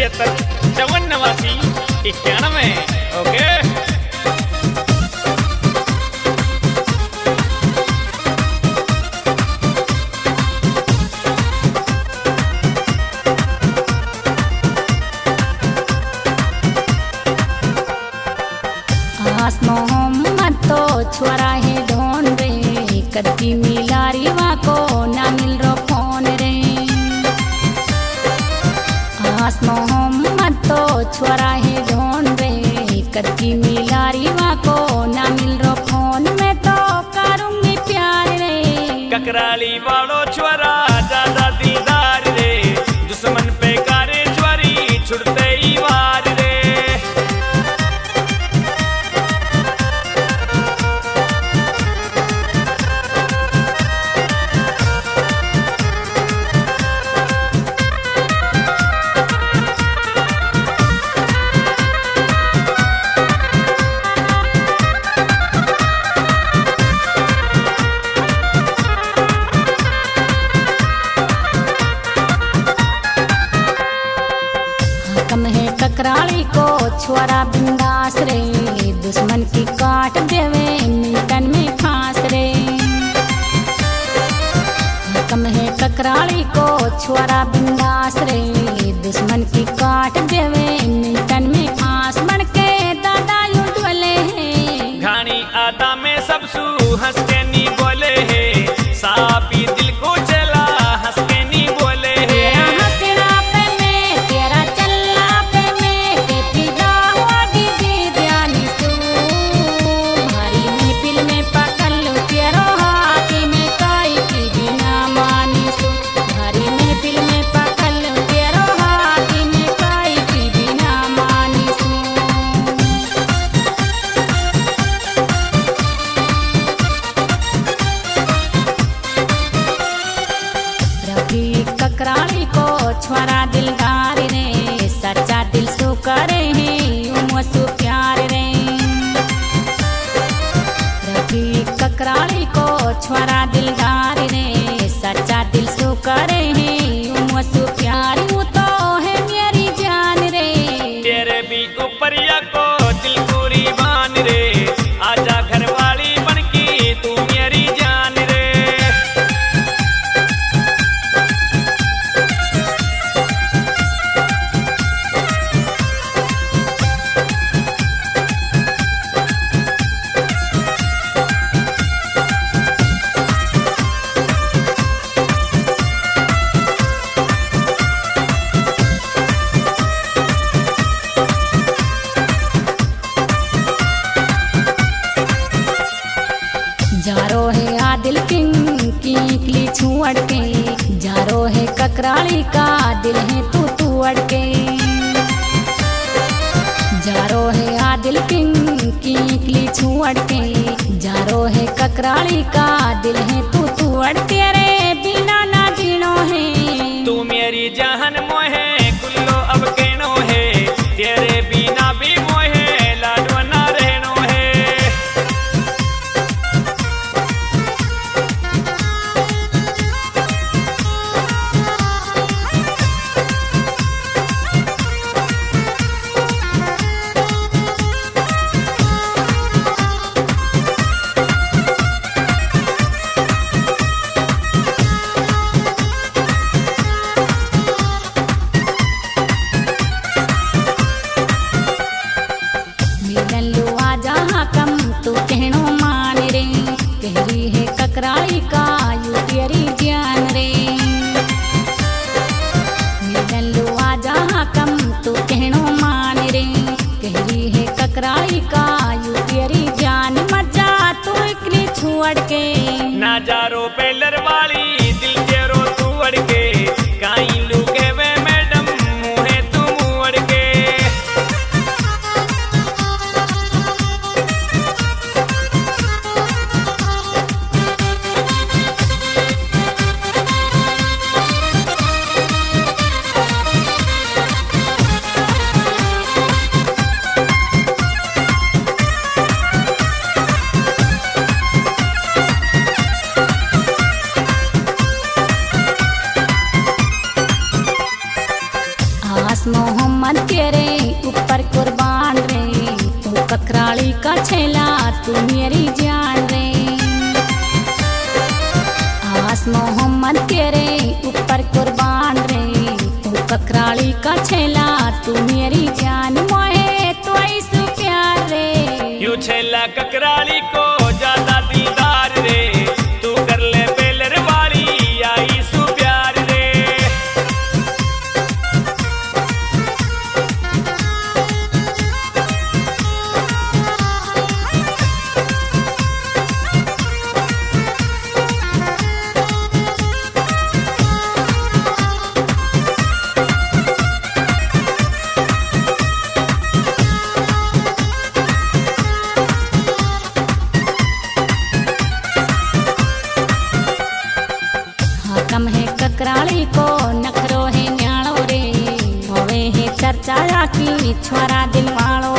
76 54 91 okay. आस मोहम्मद तो छोरा है ढोन रे, कदी मिला रिवा को ना मिल रो फोन रे। आस मोहम्मद तो छोरा है ढोन रे, कदी मिला रिवा को ना मिल रो फोन में तो करूंगी प्यार रे। ककराली वालो छोरा ज्यादा दीदार रे, दुश्मन पे कारे चोरी छुड़ते ही वार रे। कम है ककराली को छोरा बिंदास रे, दुश्मन की काट देवे मिनटन में फांस रे। कम है ककराली को छोरा बिंदास रे, दुश्मन की काट देवे मिनटन में फांस। बन के दादा यूं डोले हैं, घानी आदा में सब सू हंस के नी बोले है, सापी दिल को चला हंस के नी बोले है। तेरा हंसना पे मैं, तेरा चलना पे मैं, के फिदा होगी दीवानी तू। भारी महफिल में पकड़ लूं तेरो हाथ में, काई की बिना मानी सू। भारी महफिल में पकड़ लूं तेरो हाथ में, काई की बिना मानी सू। रवि ककराली को छोरा दिलदार रे, सच्चा दिल सु करे है उमसु प्यार रे। रवि ककराली को छोरा दिलदार रे, सच्चा दिल सु करे है उमसु प्यार। वो तो है मेरी जान रे, तेरे भी ऊपर या को दिल पूरी बान रे, आजा घर वाली बन की तू मेरी जान रे। जारो है आदिल किंग की इकली छुअड़ के, जारो है ककराली का दिल है तू तू अड़के। जारो है आदिल किंग की इकली छुअड़ के, जारो है ककराली का दिल है तू तू अड़के रे। बिना ना जीनो है तू मेरी जहन मोहे कुल्लो अब कहनो है, तेरे बिना भी मोहे लाडवना रहनो है। मिलन लो आ जहाँ कम तू कहनो मान रे, कहरी है ककराली का यू तेरी जान रे। मिलन लो आ जहाँ कम तू कहनो मान रे, कहरी है ककराली का यू तेरी जान। मजा तू इकली छुअड़ के, ना जारो पेलर वाली दिल तेरो तू अड़के, काई लुके वे मैडम मुहे तू मुँह अड़के। कुर्बान रे, तू ककराली का छेला तू मेरी जान रे। आस मोहम्मद तेरे ऊपर कुर्बान रे, तू ककराली का छेला तू मेरी जान, मोहे तो ऐसु प्यार रे। यू छेला ककराली को ज्यादा दीदार रे, तू कर ले बेलर वाली आई सु प्यार रे। कम है ककराली को नखरो है न्याणो रे, होवे है चर्चा की छोरा दिलवाड़ो